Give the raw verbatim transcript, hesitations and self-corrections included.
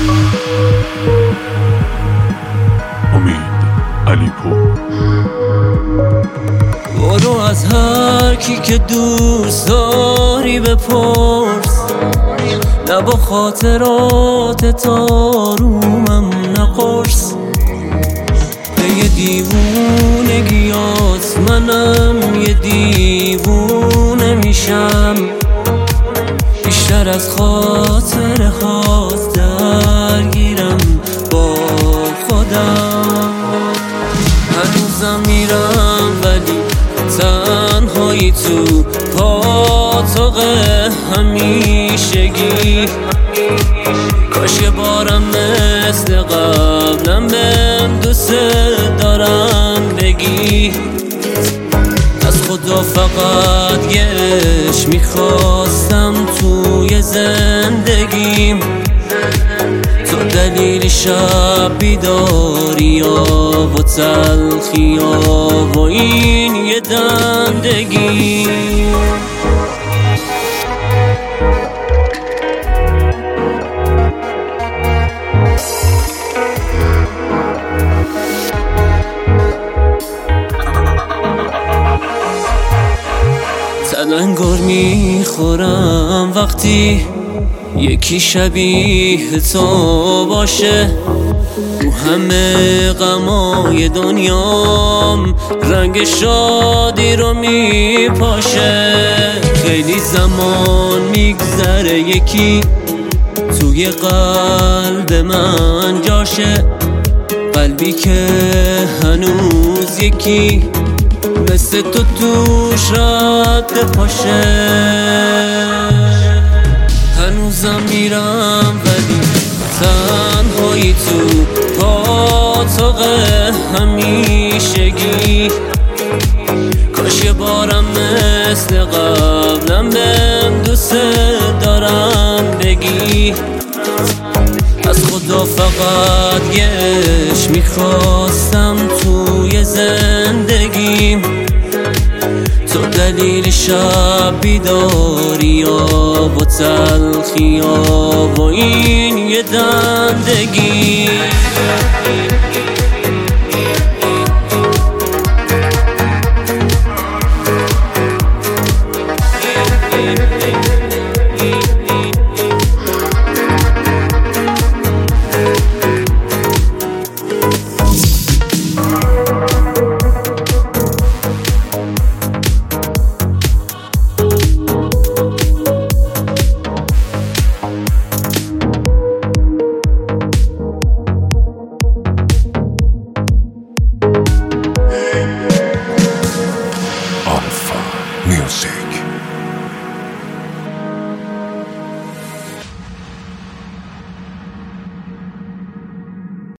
امید علیپور. برو از هر کی که دوست داری بپرس، نه با خاطرات تارومم نقرس. یه دیوونگیات منم یه دیوونه میشم، بیشتر از خاطر هات درگیرم با خودم. هنوزم میرم ولی تنهایی تو پاتوق همیشگی. کاش یه بارم مثل قبلم بهم دوست دارم بگی. از خدا فقط یه عشق میخواستم توی زندگیم، تو دلیل شب بیداریا و تلخیا و این یه دندگی. تلنگر میخورم وقتی یکی شبیه تو باشه، تو همه غمای دنیام رنگ شادی رو میپاشه. خیلی زمان میگذره یکی توی قلب من جاشه، قلبی که هنوز یکی مثل تو توش رد پاشه. هنوزم میرم ولی تنهایی تو پاتوق همیشگی. کاش یه بارم مثل قبلم بهم دوست دارم بگی. از خدا فقط یه عشق میخواستم توی زندگیم، تو دلیل شب بیداریا و تلخیا و این یه دندگی.